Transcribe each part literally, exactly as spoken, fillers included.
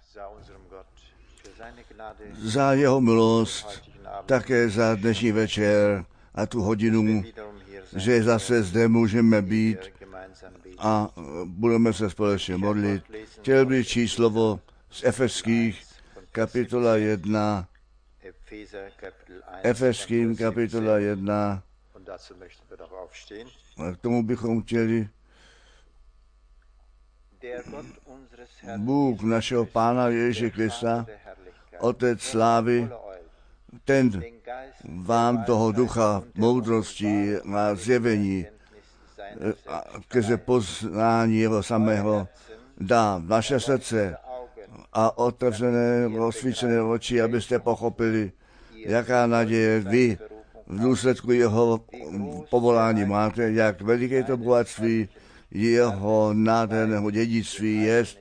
za jeho milost, také za dnešní večer a tu hodinu, že zase zde můžeme být a budeme se společně modlit. Chtěl bych číst slovo z Efeských, kapitola jedna, Efeským, kapitola jedna, a k tomu bychom chtěli. Bůh našeho Pána Ježíše Krista, Otec slávy, ten vám toho ducha moudrosti a zjevení skrze poznání jeho samého dá vaše srdce a otevřené, osvícené oči, abyste pochopili, jaká naděje vy v důsledku jeho povolání máte, jak veliké to bohatství jeho nádherného dědictví jest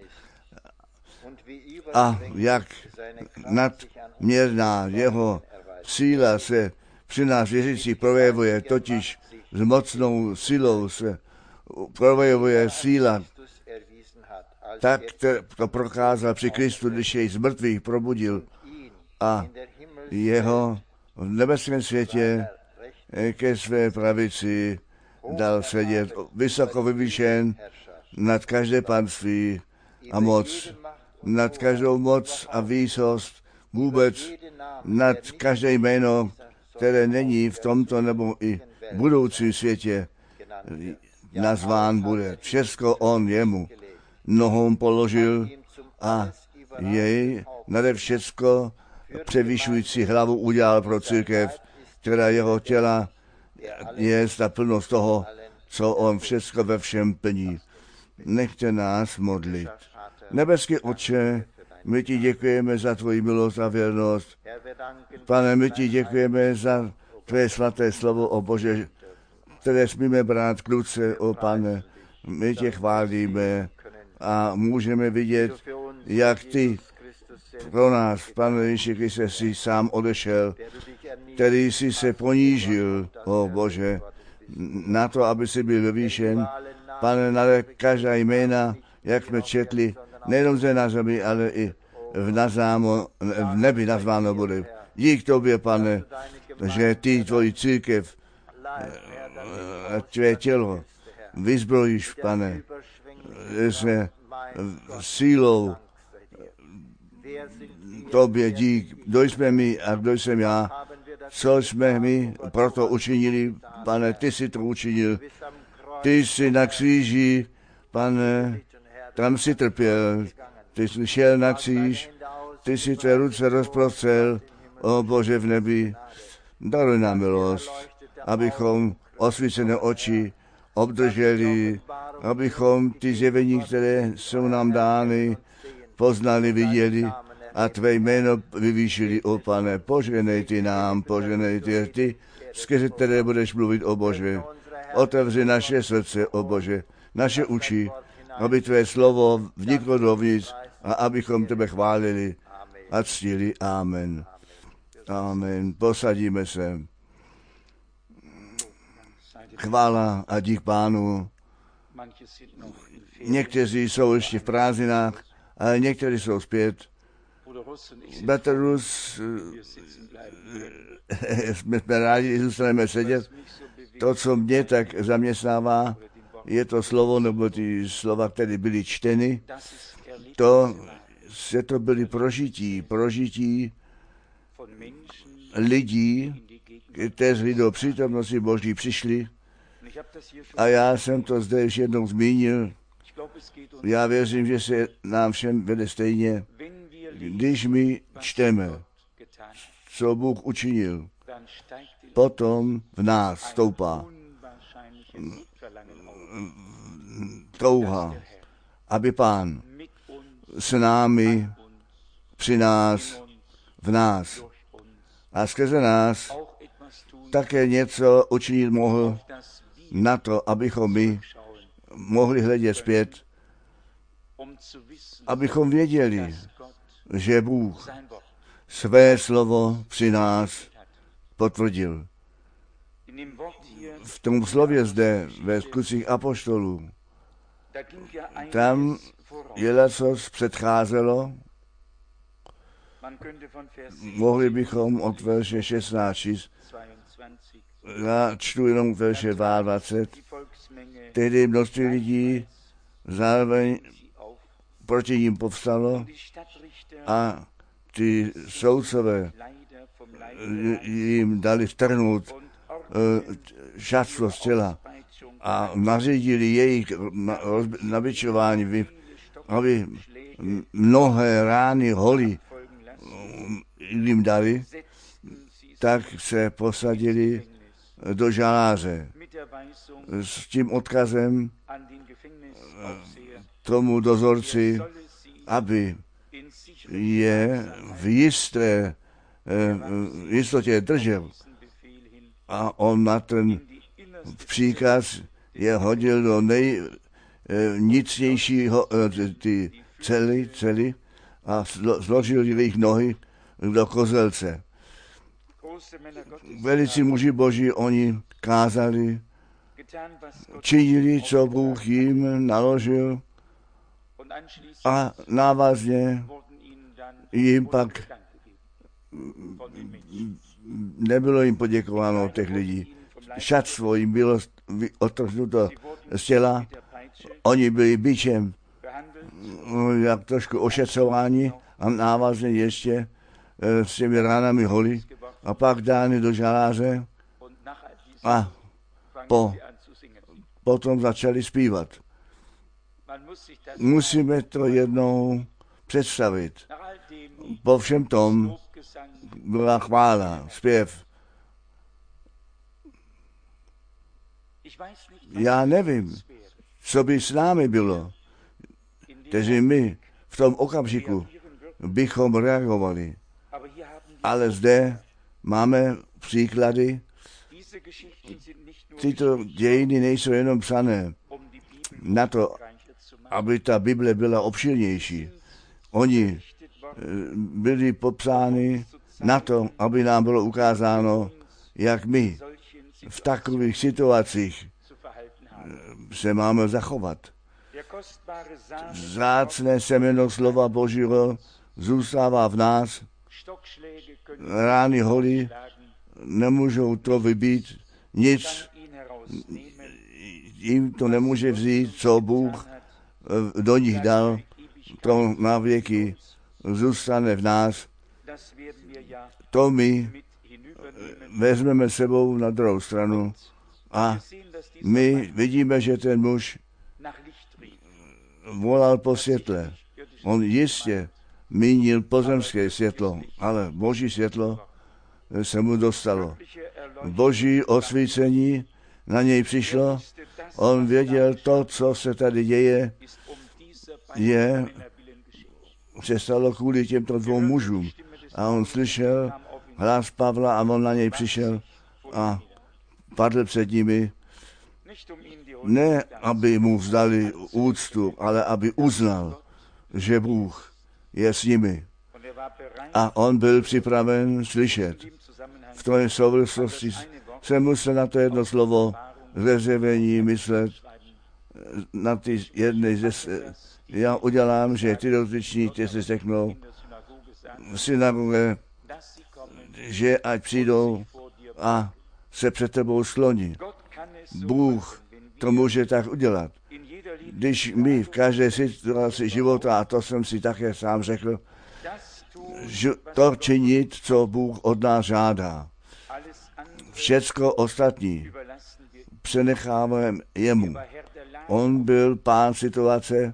a jak nadměrná jeho síla se při nás věřících projevuje, totiž s mocnou silou se projevuje síla, tak to prokázal při Kristu, když jej z mrtvých probudil a jeho v nebeském světě ke své pravici dal sedět vysoko vyvýšen nad každé panství a moc, nad každou moc a výsost, vůbec nad každé jméno, které není v tomto nebo i v budoucím světě nazván bude. Všecko on jemu nohou položil a jej nade všecko převyšující hlavu udělal pro církev, která jeho těla je ta plnost toho, co on všecko ve všem plní. Nechte nás modlit. Nebeský Otče, my ti děkujeme za tvoji milost a věrnost. Pane, my ti děkujeme za tvé svaté slovo, o Bože, které smíme brát k ruce, o Pane. My tě chválíme a můžeme vidět, jak ty pro nás, Pane Ježíši Kriste, jsi sám odešel, který jsi se ponížil, o Bože, na to, aby si byl vyvýšen. Pane, na každá jména, jak jsme četli, nejenom zde na zemi, ale i v, nazámo, v nebi nazváno bude. Dík tobě, Pane, že ty, tvoji církev, tvé tělo vyzbrojíš, Pane, se sílou tobě dík. Kdo jsme my a kdo jsem já, co jsme my proto učinili, Pane, ty jsi to učinil. Ty jsi na kříži, Pane, tam jsi trpěl, ty jsi šel na kříž, ty jsi tvé ruce rozprostřel, o Bože v nebi, daruj nám milost, abychom osvícené oči obdrželi, abychom ty zjevení, které jsou nám dány, poznali, viděli a tvé jméno vyvýšili, o Pane. Poženej ty nám, poženej ty, ty, skrze které budeš mluvit, o Bože. Otevři naše srdce, o Bože, naše uši, aby tvé slovo vniklo dovnitř a abychom tebe chválili a ctili. Amen. Amen. Posadíme se. Chvála a dík Pánu. Někteří jsou ještě v prázdninách, ale někteří jsou zpět. Bratr Rus, jsme rádi, že zůstaneme sedět. To, co mě tak zaměstnává, je to slovo, nebo ty slova, které byly čteny, to se to byly prožití, prožití lidí, kteří do přítomnosti Boží přišli. A já jsem to zde ještě jednou zmínil. Já věřím, že se nám všem vede stejně. Když my čteme, co Bůh učinil, potom v nás stoupá touha, aby Pán s námi, při nás, v nás a skrze nás také něco učinit mohl na to, abychom my mohli hledět zpět, abychom věděli, že Bůh své slovo při nás potvrdil. V tom slově zde ve Skutcích apoštolů, tam je lecos předcházelo Mohli bychom od verše šestnáct číst. Já čtu jenom verše dvacet dva. Tehdy množství lidí zároveň proti ním povstalo a ty soudcové jim dali vtrhnout šatstvo z těla a nařídili jejich nabičování, aby mnohé rány holy jim dali, tak se posadili do žaláře s tím odkazem tomu dozorci, aby je v jisté v jistotě držel. A on na ten příkaz je hodil do nejnicnějšího ty cely, cely a zložil jejich nohy do kozelce. Velicí muži boží, oni kázali, činili, co Bůh jim naložil a návazně jim pak nebylo jim poděkováno od těch lidí. Šatstvo jim bylo odtrhnuto z těla, oni byli bičem, jak trošku ošetřováni a návazně ještě s těmi ránami holy a pak dány do žaláře a po, potom začali zpívat. Musíme to jednou představit. Po všem tom byla chvála, zpěv. Já nevím, co by s námi bylo, kteří my v tom okamžiku bychom reagovali. Ale zde máme příklady. Tyto dějiny nejsou jenom psané na to, aby ta Bible byla obširnější. Oni byli popsány na to, aby nám bylo ukázáno, jak my v takových situacích se máme zachovat. Vzácné semeno slova Božího zůstává v nás. Rány holy nemůžou to vybít, nic jim to nemůže vzít, co Bůh do nich dal, to na věky zůstane v nás. To my vezmeme sebou na druhou stranu a my vidíme, že ten muž volal po světle. On jistě mínil pozemské světlo, ale Boží světlo se mu dostalo. Boží osvícení na něj přišlo, on věděl to, co se tady děje, je, se stalo kvůli těmto dvou mužům. A on slyšel hlas Pavla a on na něj přišel a padl před nimi, ne aby mu vzdali úctu, ale aby uznal, že Bůh je s nimi. A on byl připraven slyšet. V té souvislosti se musel na to jedno slovo zřevení myslet, na ty jedny ze... Já udělám, že ty dotyční, ty se řeknou v synagoge, že ať přijdou a se před tebou skloní. Bůh to může tak udělat. Když my v každé situaci života, a to jsem si také sám řekl, že to činit, co Bůh od nás žádá. Všecko ostatní přenecháváme jemu. On byl pán situace,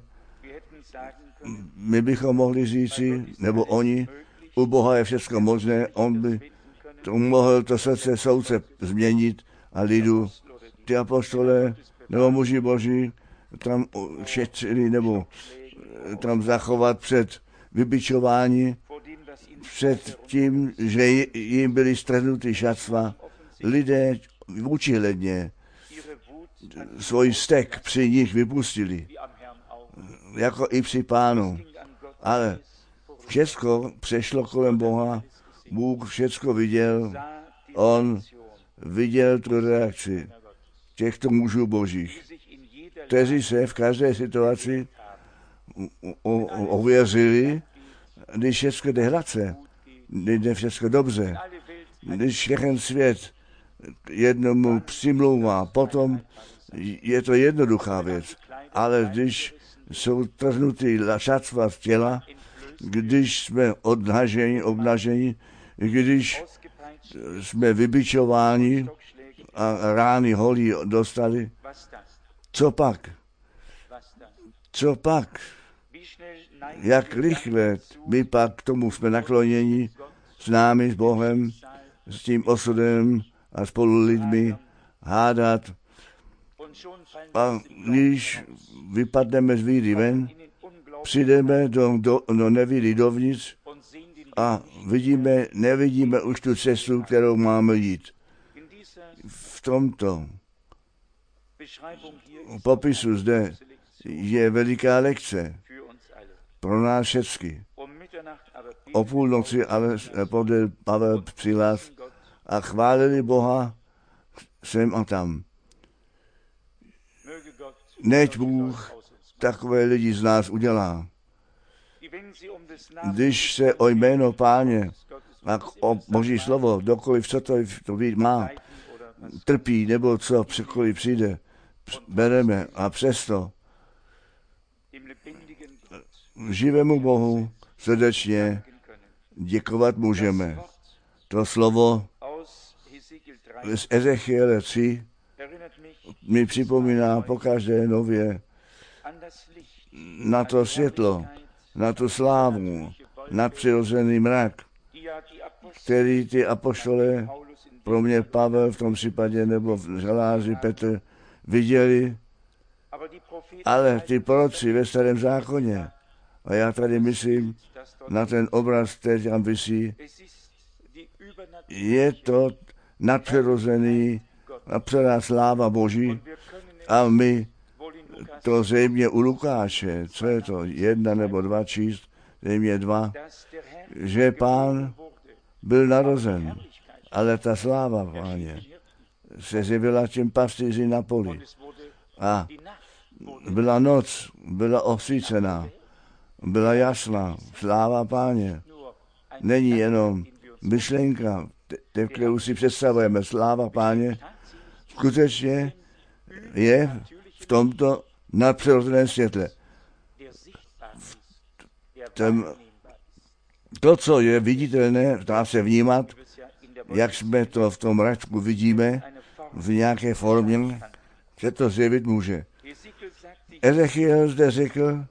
my bychom mohli říci, nebo oni, u Boha je všecko možné, on by to mohl to srdce soudce změnit a lidu, ty apostole, nebo muži boží, tam šetřili, nebo tam zachovat před vybičování, před tím, že jim byly strhnuty šatstva. Lidé vůčihledně svůj stek při nich vypustili, jako i při pánu. Ale všecko přešlo kolem Boha, Bůh všecko viděl, on viděl tu reakci těchto mužů božích, kteří se v každé situaci ověřili když všechno jde hladce, když jde všechno dobře, když všechen svět jednomu přimlouvá, potom je to jednoduchá věc. Ale když jsou trhnutý šatva z těla, když jsme odnaženi, obnaženi, když jsme vybičováni a rány holí dostali, co pak? Co pak? Jak rychle my pak k tomu jsme nakloněni s námi, s Bohem, s tím osudem a spolu lidmi hádat. A když vypadneme z víry ven, přijdeme do, do, do nevíry dovnitř a vidíme, nevidíme už tu cestu, kterou máme jít. V tomto popisu zde je veliká lekce pro nás všechny. O půlnoci ale Pavel přilaz a chválili Boha sem a tam. Neď Bůh takové lidi z nás udělá. Když se o jméno Páně a o Boží slovo, dokoliv co to, to být má, trpí nebo co, cokoliv přijde, bereme a přesto živému Bohu srdečně děkovat můžeme. To slovo z Ezechiele tři mi připomíná pokaždé nově na to světlo, na tu slávu, nadpřirozený mrak, který ty apoštole, pro mě Pavel v tom případě, nebo v žaláři Petr, viděli, ale ty proroci ve Starém zákoně, a já tady myslím na ten obraz, který tam visí, je to nadpřirozený, nadpřirozená sláva Boží a my to zřejmě u Lukáše, co je to, jedna nebo dva číst, zřejmě dva, že Pán byl narozen, ale ta sláva, Páně, se zjevila těm pastýři na poli. A byla noc, byla osvícená, byla jasná, sláva Páně. Není jenom myšlenka, te, kterou si představujeme, sláva Páně, skutečně je v tomto nadpřirozeném světle. Ten, to, co je viditelné, dá se vnímat, jak jsme to v tom račku vidíme, v nějaké formě, že to zjevit může. Ezechiel zde řekl,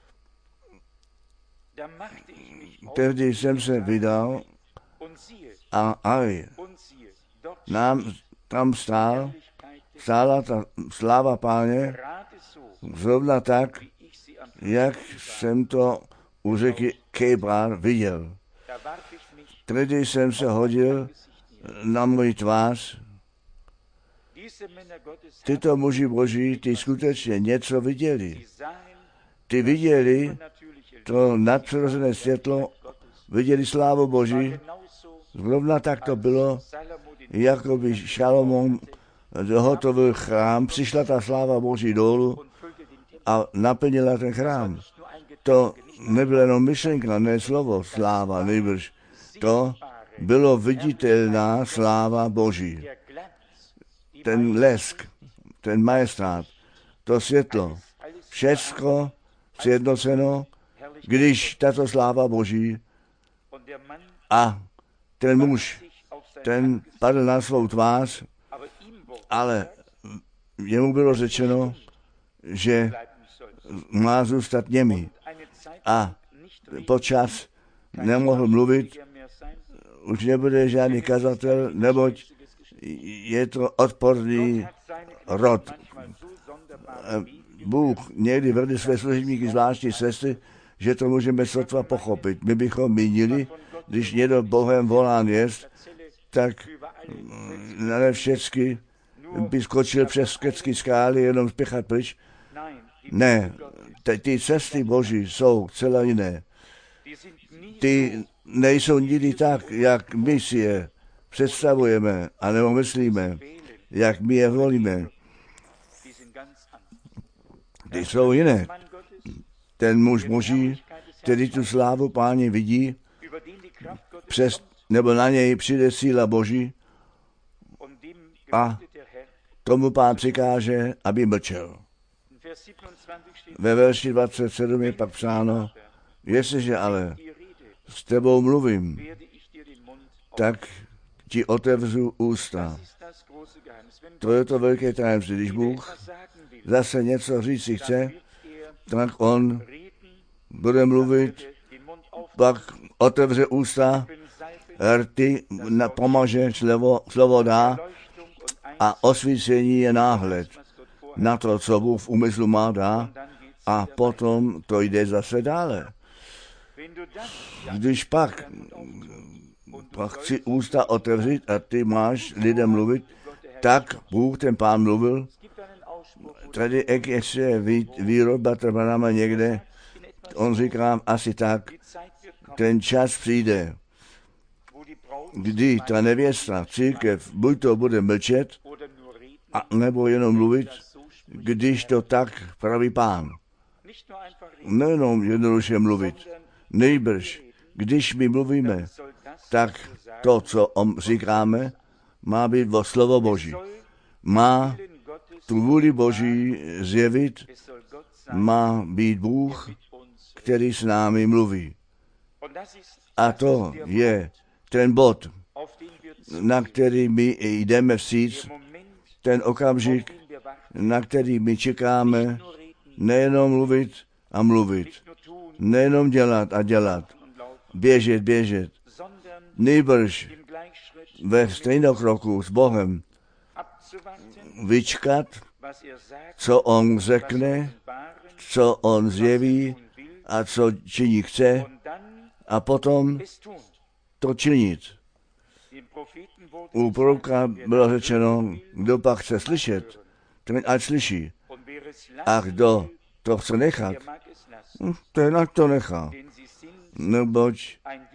tehdy jsem se vydal a aj, nám tam stál, stála ta sláva Páně, zrovna tak, jak jsem to u řeky Kebár viděl. Tehdy jsem se hodil na můj tvář. Tyto muži boží, ty skutečně něco viděli. Ty viděli to nadpřirozené světlo, viděli slávu Boží. Zrovna tak to bylo, jako by Šalomón dohotovil chrám, přišla ta sláva Boží dolů a naplnila ten chrám. To nebyla jenom myšlenka, ne slovo sláva, nejbrž. To bylo viditelná sláva Boží. Ten lesk, ten majestát, to světlo, všecko sjednoceno, když tato sláva Boží a ten muž, ten padl na svou tvář, ale jemu bylo řečeno, že má zůstat němý. A počas nemohl mluvit, už nebude žádný kazatel, neboť je to odporný rod. Bůh někdy vedl své služebníky zvláštní cesty, že to můžeme sotva pochopit. My bychom mínili, když někdo Bohem volán jest, tak ne všecky by skočil přes skecky skály, jenom spěchat pryč. Ne, ty cesty Boží jsou celé jiné. Ty nejsou nikdy tak, jak my si je představujeme, anebo myslíme, jak my je volíme. Ty jsou jiné. Ten muž Boží který tu slávu Páně vidí, přes, nebo na něj přijde síla Boží a tomu Pán přikáže, aby mlčel. Ve verši dvacet sedm je pak psáno, jestliže ale s tebou mluvím, tak ti otevřu ústa. To je to velké tajemství. Když Bůh zase něco říct si chce, tak on bude mluvit, pak otevře ústa, rty, pomaže, slovo, slovo dá a osvícení je náhled na to, co Bůh v úmyslu má dá a potom to jde zase dále. Když pak, pak chci ústa otevřít a ty máš lidem mluvit, tak Bůh, ten Pán mluvil. Tady ještě výrok Batrbanama někde, on říká asi tak, ten čas přijde, kdy ta nevěsta, církev, buď to bude mlčet, a nebo jenom mluvit, když to tak praví Pán. Nejenom jednoduše mluvit, nejbrž, když my mluvíme, tak to, co říkáme, má být o slovo Boží. Má tu vůli Boží zjevit, má být Bůh, který s námi mluví. A to je ten bod, na který my jdeme vstříc, ten okamžik, na který my čekáme, nejenom mluvit a mluvit, nejenom dělat a dělat, běžet, běžet, nejbrž ve stejnokroku s Bohem vyčkat, co on řekne, co on zjeví a co činí chce a potom to činit. U proroka bylo řečeno, kdo pak chce slyšet, ten ať slyší. A kdo to chce nechat, ten ať to nechá. Neboť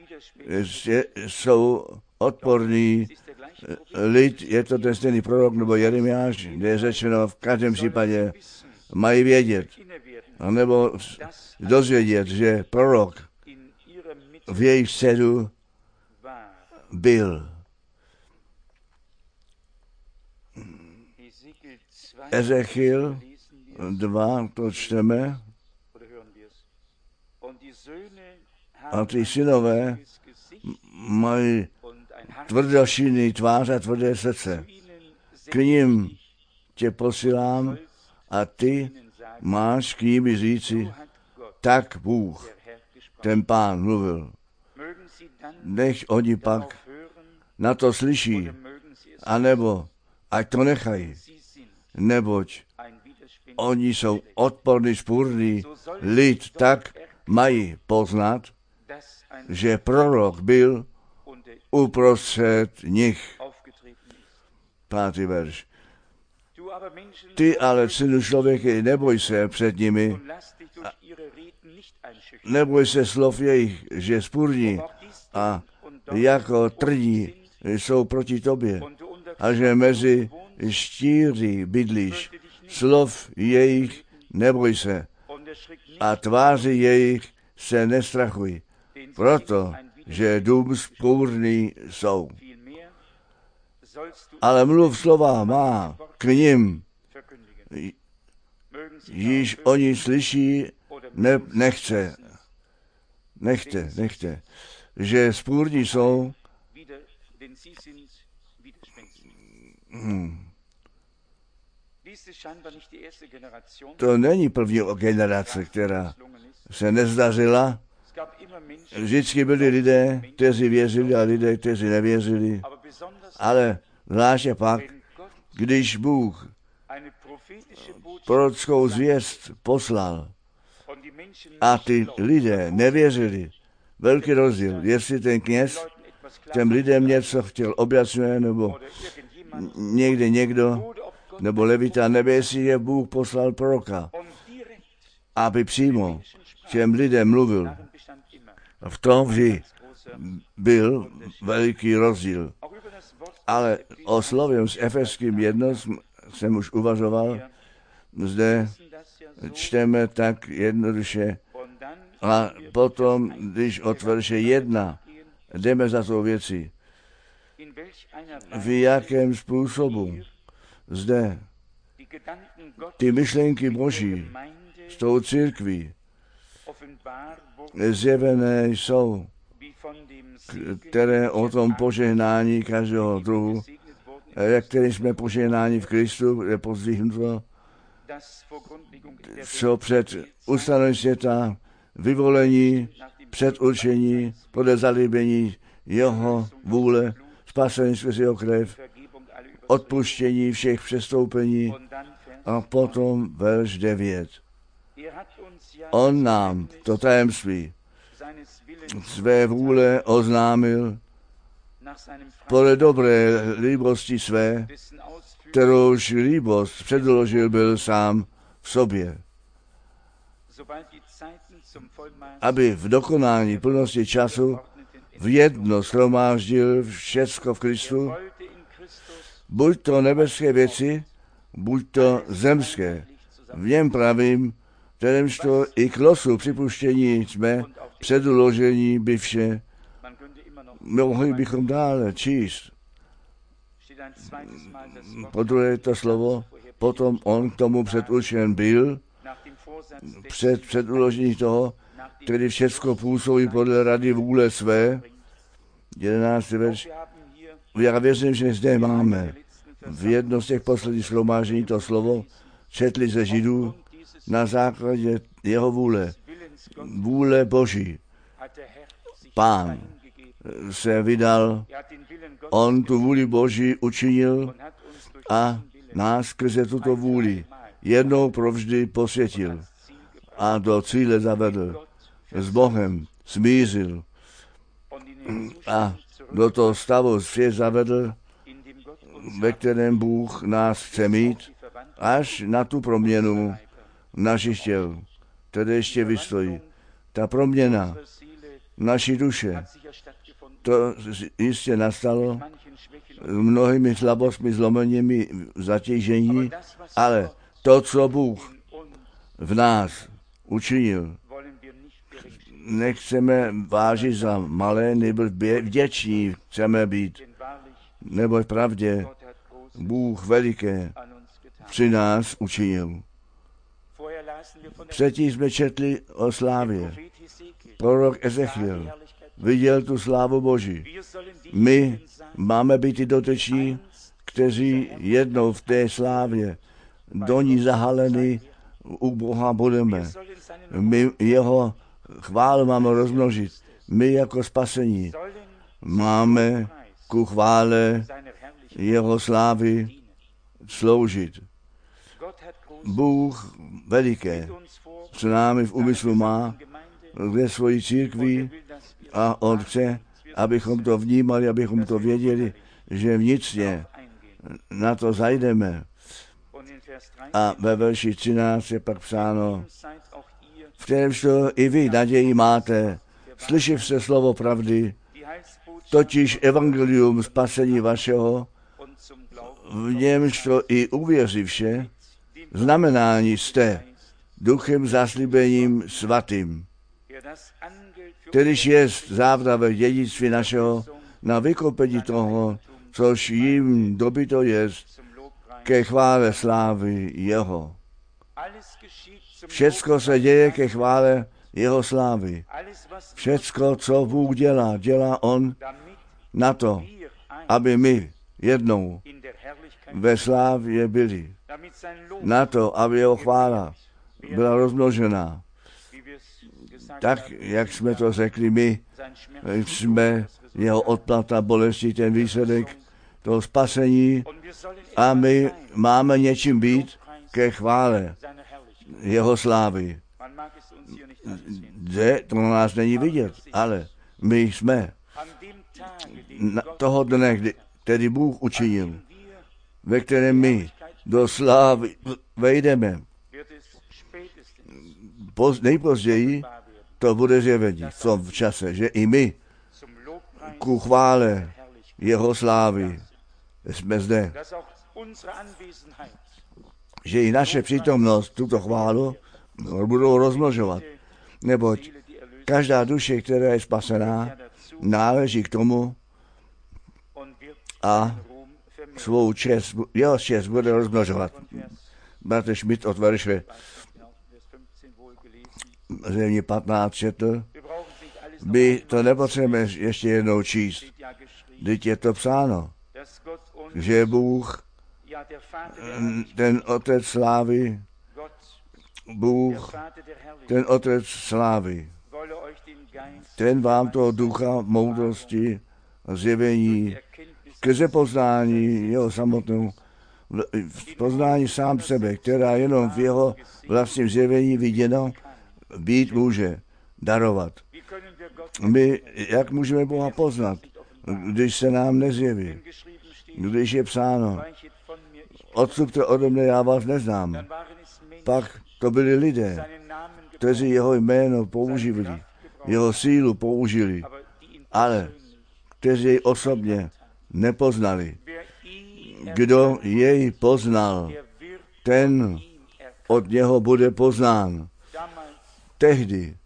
jsou odporní lid, je to ten stejný prorok nebo Jeremiáš, kde je řečeno v každém případě mají vědět, nebo dozvědět, že prorok v jejich středu byl. Ezechiel dva, to čteme, a ty synové mají tvrdošíný tvář a tvrdé srdce. K ním tě posílám a ty máš k ním říci, tak Bůh, ten Pán mluvil. Nech oni pak na to slyší, anebo ať to nechají, neboť oni jsou odporný, spůrný lid, tak mají poznat, že prorok byl uprostřed nich. Pátý verš. Ty ale, synu člověka, neboj se před nimi, neboj se slov jejich, že spůrní a jako trní jsou proti tobě a že mezi štíři bydlíš. Slov jejich neboj se a tváři jejich se nestrachuj, protože dům spůrný jsou. Ale mluv slova má k nim, již oni slyší, ne, nechce, nechte, nechte, že spůrní jsou. Hmm. To není první generace, která se nezdařila. Vždycky byli lidé, kteří věřili a lidé, kteří nevěřili. Ale zvláště pak, když Bůh prorockou zvěst poslal a ty lidé nevěřili, velký rozdíl, jestli ten kněz těm lidem něco chtěl objasňuje, nebo někde někdo, nebo levita, nebo jestli je Bůh poslal proroka, aby přímo těm lidem mluvil. V tom vždy byl veliký rozdíl. Ale o slově s Efeským jedno jsem už uvažoval, zde čteme tak jednoduše A potom, když od verše jedna jdeme za tou věcí, v jakém způsobu zde ty myšlenky Boží s tou církví zjevené jsou, které o tom požehnání každého druhu, jak který jsme požehnáni v Kristu, je pozdvihnuto, co před ustanovením světa, vyvolení, předurčení, podle zalíbení jeho vůle, spasení skrze jeho krev, odpuštění všech přestoupení a potom verš devět. On nám to tajemství své vůle oznámil podle dobré líbosti své, kterouž líbost předložil byl sám v sobě, aby v dokonání plnosti času v jedno shromáždil všecko v Kristu, buď to nebeské věci, buď to zemské. V něm pravím, kterémž to i k losu připuštění jsme předuložení by vše. Mohli bychom dále číst. Podruhé to slovo, potom on k tomu předurčen byl, před předuložení toho, který všecko působí podle rady vůle své. jedenáctý verš. Já věřím, že zde máme v jednom z těch posledních shromáždění to slovo, četli ze Židů na základě jeho vůle. Vůle Boží. Pán se vydal, on tu vůli Boží učinil a nás skrze tuto vůli jednou provždy posvětil a do cíle zavedl. S Bohem smířil a do toho stavu svět zavedl, ve kterém Bůh nás chce mít, až na tu proměnu našich těl, které ještě vystojí. Ta proměna naší duše, to jistě nastalo mnohými slabostmi, zlomeními, zatížení, ale to, co Bůh v nás učinil, nechceme vážit za malé, nebo vděční chceme být, nebo v pravdě Bůh veliké při nás učinil. Předtím jsme četli o slávě. Prorok Ezechiel viděl tu slávu Boží. My máme být i doteční, kteří jednou v té slávě do ní zahaleni u Boha budeme. My jeho chválu máme rozmnožit. My jako spasení máme ku chvále jeho slávy sloužit. Bůh veliké s námi v úmyslu má ve svojí církvi a on chce, abychom to vnímali, abychom to věděli, že vnitřně na to zajdeme. A ve verši třináct je pak psáno, v kterémž to i vy naději máte, slyšiv se slovo pravdy, totiž evangelium spasení vašeho, v němž to i uvěřivše, znamenání jste duchem zaslíbením svatým, kterýž jest závdavek dědictví našeho na vykoupení toho, což jim dobyto jest ke chvále slávy jeho. Všecko se děje ke chvále jeho slávy. Všecko, co Bůh dělá, dělá on na to, aby my jednou ve slávě byli. Na to, aby jeho chvála byla rozmnožená. Tak, jak jsme to řekli my, jsme jeho odplata bolesti, ten výsledek toho spasení a my máme něčím být ke chvále jeho slávy. Zde to na nás není vidět, ale my jsme na toho dne, kdy, který Bůh učinil, ve kterém my do slávy vejdeme. Poz, nejpozději to bude zjevení v tom čase, že i my ku chvále jeho slávy jsme zde. Že i naše přítomnost tuto chválu budou rozmnožovat. Neboť Každá duše, která je spasená, náleží k tomu a svou čest, jeho čest bude rozmnožovat. Bratr Schmidt od verše zřejmě patnáct četl. My to nepotřebujeme ještě jednou číst. Vždyť je to psáno, že Bůh, ten Otec slávy, Bůh, ten Otec slávy, ten vám toho ducha moudrosti a zjevení skrze poznání jeho samotnou, poznání sám sebe, která jenom v jeho vlastním zjevení viděno být může, darovat. My, jak můžeme Boha poznat, když se nám nezjeví, když je psáno, odstupte ode mne, já vás neznám. Pak to byli lidé, kteří jeho jméno použili, jeho sílu použili, ale kteří jej osobně nepoznali. Kdo jej poznal, ten od něho bude poznán. Tehdy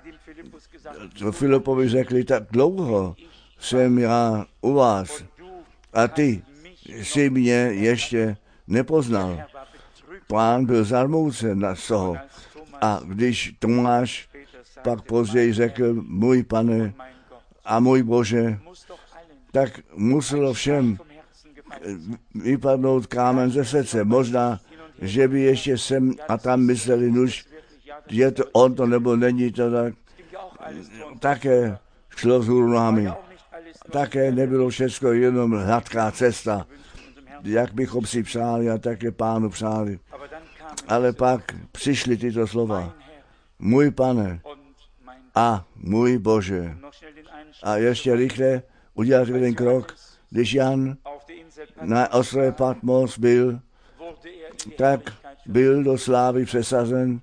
Filipovi řekli, tak dlouho jsem já u vás a ty jsi mě ještě nepoznal. Pán byl zarmoucen na toho. A když Tomáš pak později řekl, můj Pane a můj Bože, tak muselo všem vypadnout kámen ze srdce. Možná, že by ještě sem a tam mysleli, nuž, je to on to nebo není to tak. Také šlo z hůru nohami. Také nebylo všechno jenom hladká cesta, jak bychom si přáli a také Pánu přáli. Ale pak přišly tyto slova. Můj Pane a můj Bože. A ještě rychle udělat jeden krok. Když Jan na ostrově Patmos byl, tak byl do slávy přesazen.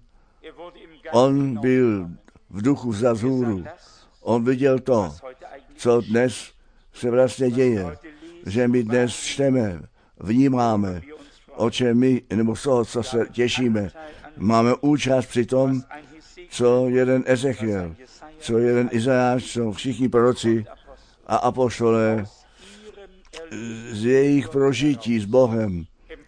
On byl v duchu za vzhůru. On viděl to, co dnes se vlastně děje, že my dnes čteme, vnímáme, o čem my, nebo z toho, co se těšíme. Máme účast při tom, co jeden Ezechiel, co jeden Izajáš, co všichni proroci a apoštolé z jejich prožití s Bohem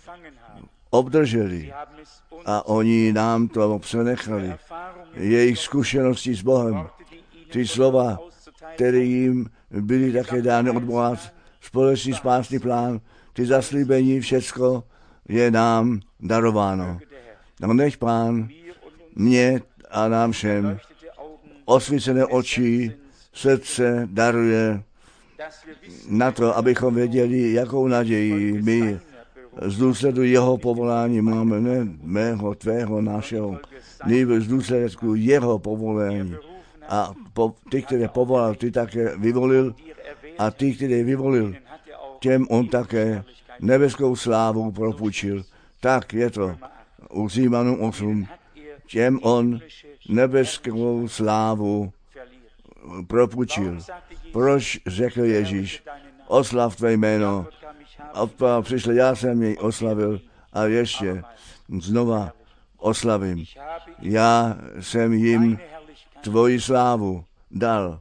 obdrželi. A oni nám to přenechali. Jejich zkušenosti s Bohem. Ty slova, které jim byly také dány od Boha, společný spásný plán, ty zaslíbení, všecko je nám darováno. No nech Pán mě a nám všem osvícené oči, srdce daruje na to, abychom věděli, jakou naději my z důsledku jeho povolání máme, ne mého, tvého, našeho, nejvíc z důsledku jeho povolání. A po, ty, které povolal, ty také vyvolil a ty, které vyvolil, těm on také nebeskou slávu propůjčil. Tak je to u Římanům osm. Těm on nebeskou slávu propůjčil. Proč řekl Ježíš, oslav tvé jméno. A přišel, já jsem jej oslavil a ještě znova oslavím. Já jsem jim tvoji slávu dal.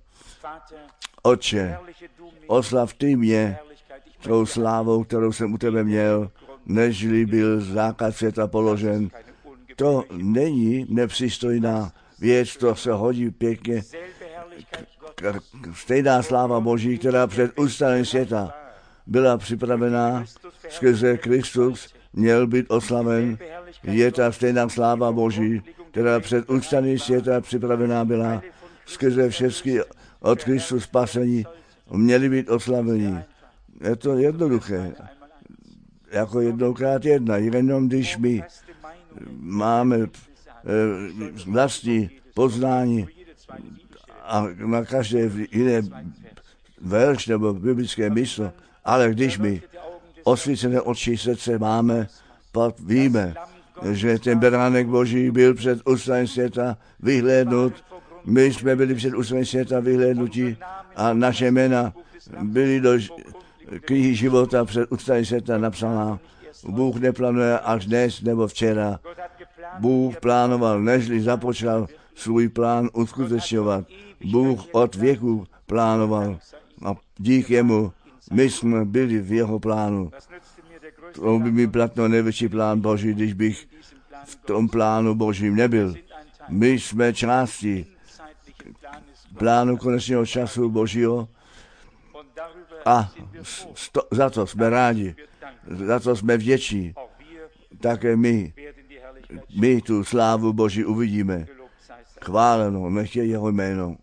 Otče, oslav ty mě tvou slávou, kterou jsem u tebe měl, nežli byl základ světa položen. To není nepřístojná věc, to se hodí pěkně. K, k, stejná sláva Boží, která před ustanem světa byla připravená skrze Kristus, měl být oslaven. Je ta stejná sláva Boží, která před ustanem světa připravená byla skrze všechny od Kristus spasení, měli být oslaveni. Je to jednoduché, jako jednoukrát jedna, jenom když my máme e, vlastní poznání a na každé jiné verš nebo biblické místo, ale když my osvícené oči srdce máme, pak víme, že ten beránek Boží byl před ustanem světa vyhlédnut, my jsme byli před ustanem světa vyhlédnutí a naše jména byly do knihy života před ustanem světa napsaná. Bůh neplánuje až dnes nebo včera. Bůh plánoval, nežli započal svůj plán uskutečňovat. Bůh od věku plánoval a díky jemu my jsme byli v jeho plánu. To by mi platno největší plán Boží, když bych v tom plánu Božím nebyl. My jsme části plánu konečného času Božího a sto, za to jsme rádi, za to jsme vděční. Také my, my tu slávu Boží uvidíme. Chváleno, nech je jeho jméno.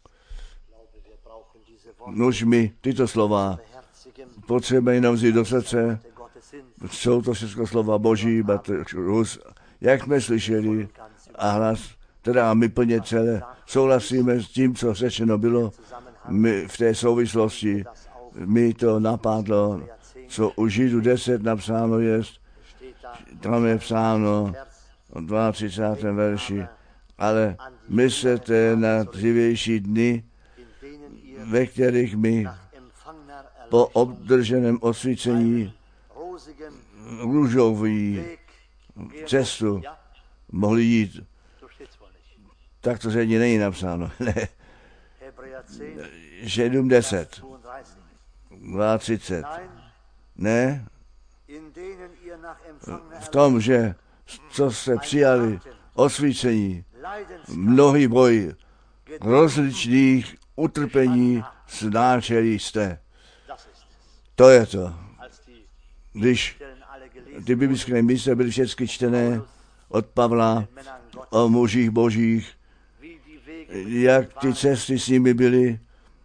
Nož my tyto slova potřebujeme jenom vzít do srdce. Jsou to všechno slova Boží, jak jsme slyšeli a hlas, teda my plně celé souhlasíme s tím, co řečeno bylo. My v té souvislosti mi to napadlo, co u Židů deset napsáno je, tam je psáno v třicátém druhém verši, ale myslete na dřívější dny, ve kterých my po obdrženém osvícení růžový cestu mohli jít. Tak to řadí není napsáno. Ne. Židům deset, třicet dva. Ne. V tom, že co jste přijali osvícení, mnohý boj rozličných utrpení snášeli jste. To je to. Když ty biblické místa byly všechny čtené od Pavla o mužích božích, jak ty cesty s nimi byly,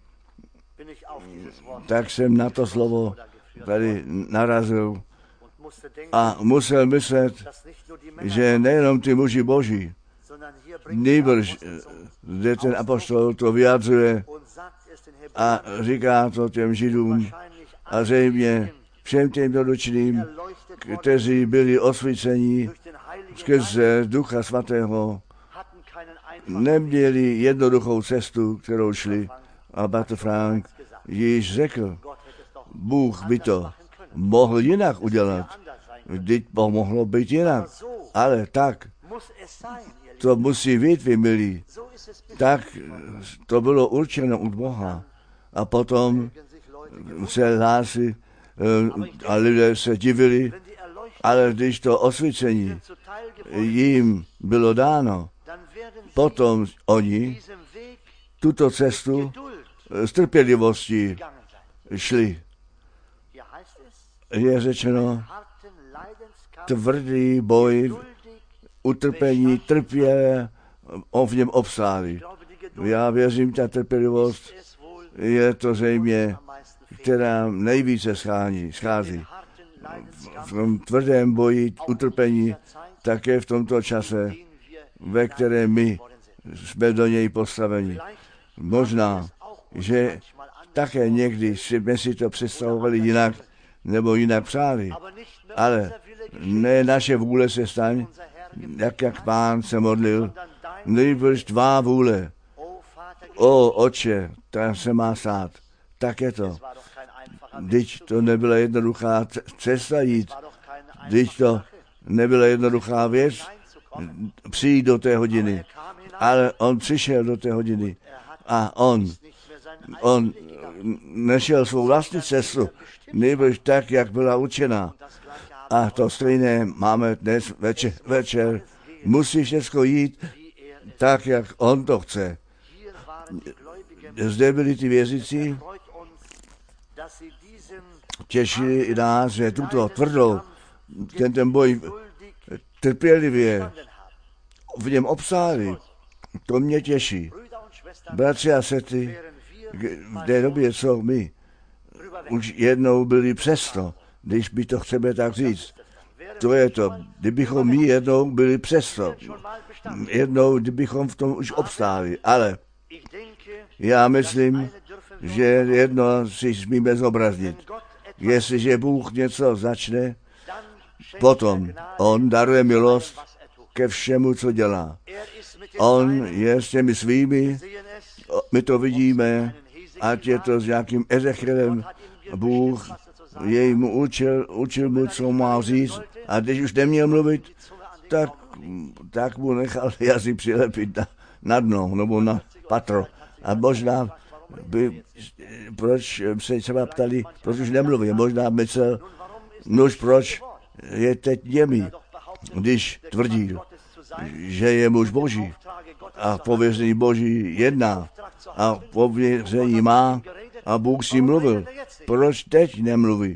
tak jsem na to slovo tady narazil a musel myslet, že nejenom ty muži boží, nýbrž, kde ten apoštol to vyjadřuje a říká to těm Židům a zřejmě všem těm doručným, kteří byli osvíceni skrze Ducha Svatého, neměli jednoduchou cestu, kterou šli. A Bratr Frank již řekl, Bůh by to mohl jinak udělat. Vždyť mohlo být jinak. Ale tak, to musí být, vy milí. Tak to bylo určeno od Boha. A potom se hlásí a lidé se divili, ale když to osvícení jim bylo dáno, potom oni tuto cestu s trpělivostí šli. Je řečeno, tvrdý boj, utrpení, trpěle, o v něm obstáli. Já věřím, ta trpělivost je to zřejmě, která nejvíce schází, schází. V tom tvrdém boji, utrpení, také v tomto čase, ve kterém my jsme do něj postaveni. Možná, že také někdy jsme si to představovali jinak, nebo jinak přáli, ale ne naše vůle se staň, jak jak Pán se modlil, nejbrž tvá vůle. O Otče, tam se má stát. Tak je to. Vždyť to nebyla jednoduchá cesta jít. Vždyť to nebyla jednoduchá věc přijít do té hodiny. Ale on přišel do té hodiny a on, on nešel svou vlastní cestu, nejbrž tak, jak byla učena. A to stejné máme dnes večer. večer. Musí všechno jít tak, jak on to chce. Zde byli ty věřící, těšili i nás, že tuto tvrdou, ten, ten boj trpělivě v něm obsáli. To mě těší. Bratři a sestry, v té době, co my už jednou byli přesto, když by to chceme tak říct. To je to, kdybychom my jednou byli přesto. Jednou, kdybychom v tom už obstáli. Ale já myslím, že jedno si smíme zobraznit. Jestliže Bůh něco začne, potom on daruje milost ke všemu, co dělá. On je s těmi svými, my to vidíme, ať je to s nějakým Ezechielem, Bůh jej mu učil, učil mu, co má říct, a když už neměl mluvit, tak, tak mu nechal jazyk přilepit na, na dno, nebo na patro. A možná by, proč se třeba ptali, proč už nemluví, možná myslel, nož proč je teď němý, když tvrdí, že je muž Boží a pověření Boží jedná a pověření má a Bůh si mluvil. Proč teď nemluví?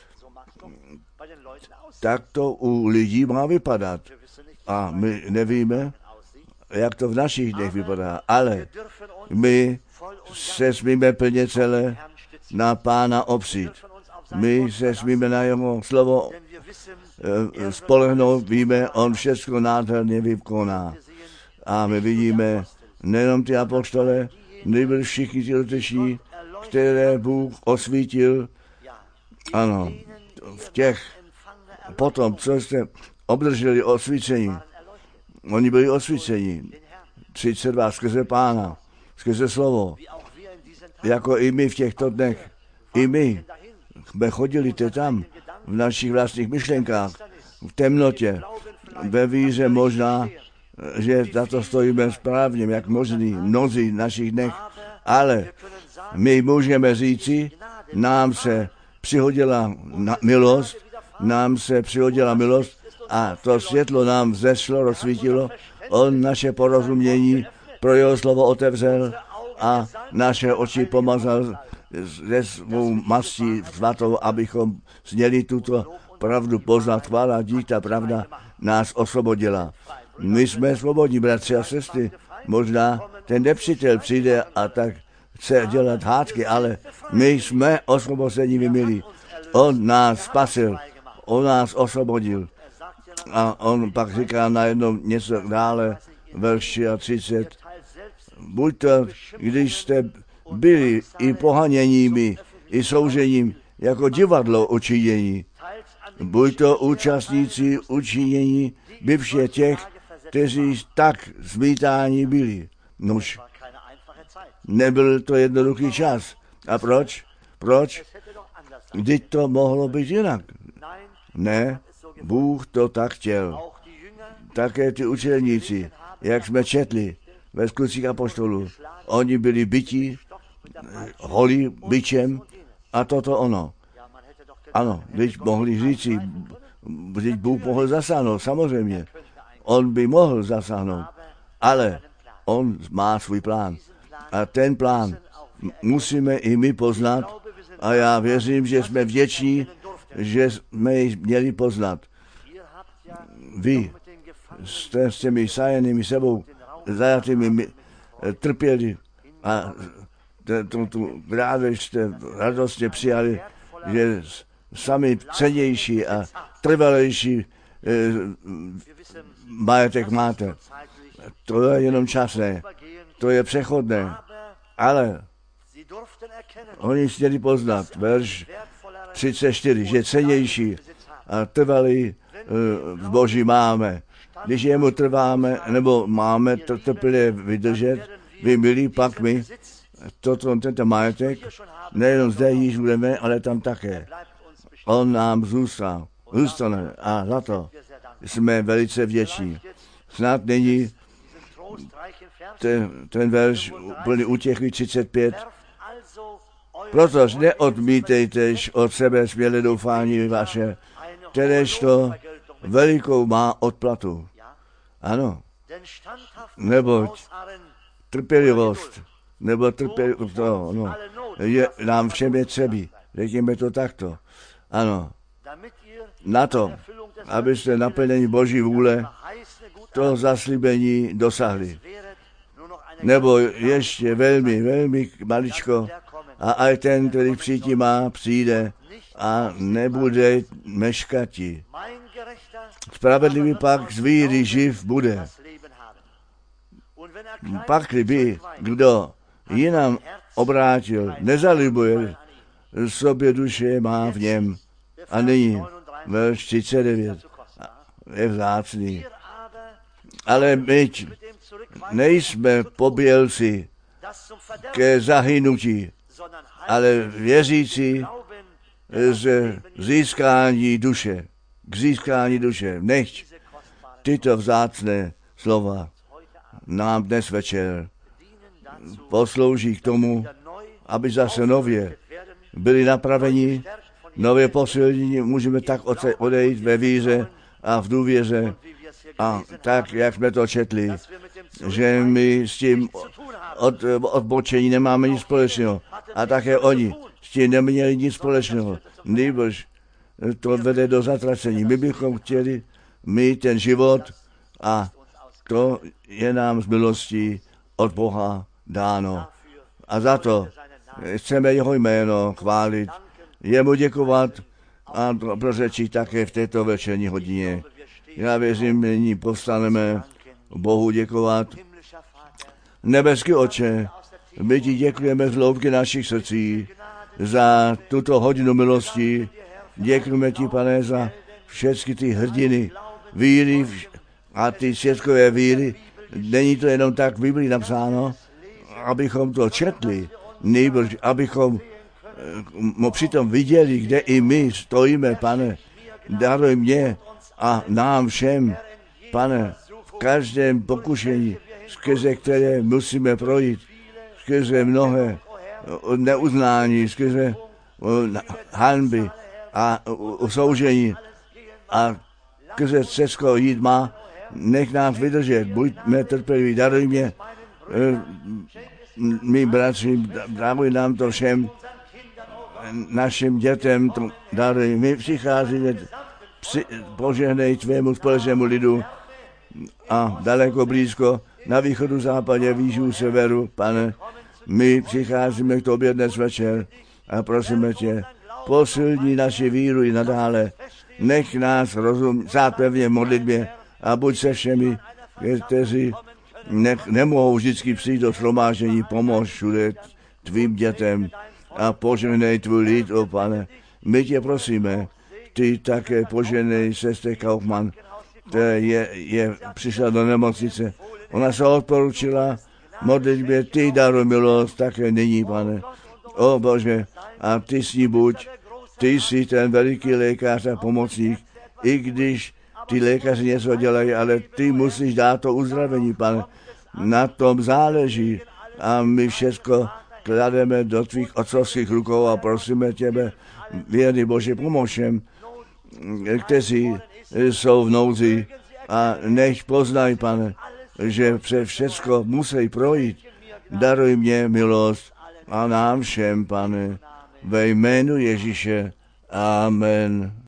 Tak to u lidí má vypadat. A my nevíme, jak to v našich dnech vypadá, ale my se smíme plně celé na Pána opřít. My se smíme na jeho slovo e, spolehnout, víme, on všechno nádherně vykoná. A my vidíme nejenom ty apoštole, nebyli všichni ti doteční, které Bůh osvítil, ano, v těch, potom, co jste obdrželi osvícení, oni byli osvíceni, třicet dva skrze Pána, skrze slovo, jako i my v těchto dnech, i my jsme chodili te tam, v našich vlastních myšlenkách, v temnotě, ve víře možná, že za to stojíme správně, jak možný, mnozí v našich dnech, ale my můžeme říci, nám se přihodila milost, nám se přihodila milost a to světlo nám vzešlo, rozsvítilo, on naše porozumění pro jeho slovo otevřel a naše oči pomazal ze svou mastí svatou, abychom směli tuto pravdu poznat. Chvála dík, ta pravda nás osvobodila. My jsme svobodní, bratři a sestry. Možná ten nepřítel přijde a tak chce dělat hádky, ale my jsme osvobození vymili. On nás spasil, on nás osvobodil. A on pak říká najednou něco dále, verš třicet. Buďte, když jste byli i pohaněními, i soužením, jako divadlo učinění. Buďte účastníci učinění bivše těch, kteří tak zmítáni byli. Nož, nebyl to jednoduchý čas. A proč? Proč? Vždyť to mohlo být jinak. Ne, Bůh to tak chtěl. Také ty učeníci, jak jsme četli ve skutcích apoštolů, oni byli byti, holí bičem a toto ono. Ano, když mohli říci, když Bůh mohl zasáhnout, samozřejmě. On by mohl zasáhnout, ale on má svůj plán. A ten plán musíme i my poznat a já věřím, že jsme vděční, že jsme ji měli poznat. Vy jste s těmi sajenými sebou zajatými trpěli a tu, tu krádež jste radostně přijali, že sami cennější a trvalejší e, majetek máte. To je jenom časné, to je přechodné, ale oni chtěli poznat, verš třicet čtyři, že cennější a trvalý e, v Boží máme. Když jemu trváme, nebo máme to trpělivě vydržet, vy milí, pak my toto, tento majetek, nejenom zde již budeme, ale tam také. On nám zůstal, zůstane a za to jsme velice vděční. Snad není ten, ten verš plný útěchy třicet pět. Protož neodmítejtež od sebe smělé doufání vaše, kteréžto velikou má odplatu. Ano, neboť trpělivost, nebo trpělivost, to, no, je, nám všem je třebí, řekněme to takto. Ano, na to, abyste naplnění Boží vůle, to zaslíbení dosahli. Nebo ještě velmi, velmi maličko, a aj ten, který přijít má, přijde a nebude meškati. Spravedlivý pak z víry živ bude. Pak, kdyby kdo jinam obrátil, nezalibuje, sobě duše má v něm. A nyní, verš třicet devět, je vzácný. Ale my nejsme pobělci ke zahynutí, ale věřící z získání duše, k získání duše. Nechť tyto vzácné slova nám dnes večer poslouží k tomu, aby zase nově byli napraveni, nově posilnění, můžeme tak odejít ve víře a v důvěře. A tak, jak jsme to četli, že my s tím od, odbočení nemáme nic společného. A také oni s tím neměli nic společného. Nýbrž to vede do zatracení. My bychom chtěli mít ten život a to je nám z milostí od Boha dáno. A za to chceme jeho jméno chválit, jemu děkovat a prořečit také v této večerní hodině. Já věřím, nyní povstaneme Bohu děkovat. Nebeský Otče, my ti děkujeme z hloubky našich srdcí za tuto hodinu milosti. Děkujeme ti, Pane, za všechny ty hrdiny víry a ty světkové víry. Není to jenom tak v Biblii napsáno, abychom to četli, nejbrž abychom mo přitom viděli, kde i my stojíme, Pane. Daruj mě a nám všem, Pane, v každém pokušení, skrze které musíme projít, skrze mnohé neuznání, skrze hanby a soužení a skrze cesko jít má, nech nás vydržet, buďme trpěliví, daruj mě, my bratři, daruj nám to všem, našim dětem, to daruj, my přicházíme, požehnej tvému společnému lidu a daleko blízko, na východu, západě, výšku, severu, Pane, my přicházíme k tobě dnes večer a prosíme tě, posilni naši víru i nadále, nech nás rozum, sát pevně v modlitbě a buď se všemi, kteří ne, nemohou vždycky přijít do shromáždění, pomož všude tvým dětem a požehnej tvůj lid, o Pane. My tě prosíme, ty také požehnej sestry Kaufmann, která je, je, přišla do nemocnice. Ona se odporučila modlitbě, ty daruj milost také nyní, Pane. O Bože, a ty s ní buď, ty jsi ten veliký lékař a pomocník, i když ty lékaři něco dělají, ale ty musíš dát to uzdravení, Pane. Na tom záleží a my všechno klademe do tvých otcovských rukou a prosíme těbe, věrný Bože, pomož všem, kteří jsou v nouzi a nech poznají, Pane, že přes všecko musí projít. Daruj mě milost a nám všem, Pane, ve jménu Ježíše. Amen.